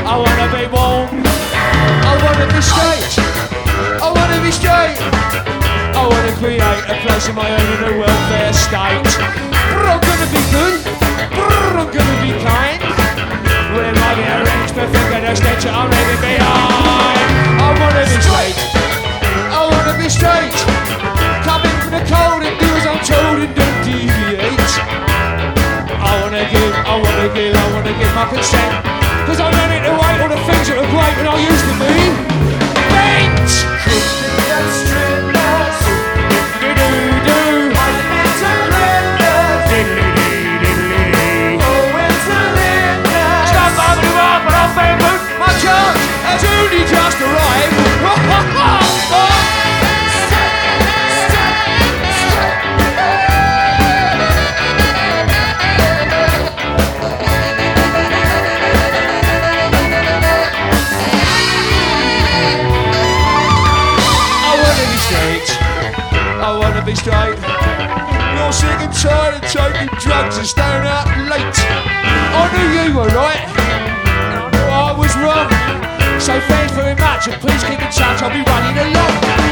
I wanna be warm. I wanna be straight. I wanna be straight. I wanna create a place of my own in a welfare state. I'm gonna be good. I'm gonna be kind. We're like an arranged perfect and a stench I'm leaving behind. I wanna be straight. I wanna be straight. Coming from the cold and do as I'm told and don't deviate. I wanna give my consent. Cause I'm learning to wait all the things that were great when I used to be. Bench! Stripless. Do-do-do. I meant to live this. Diddly-dee, oh, it's a live. Stop bumping up and I'll say boot. My chance has only just arrived. Be straight. You're sick and tired of taking drugs and staying out late. I knew you were right, and I knew I was wrong. So thanks very much, and please keep in touch. I'll be running along.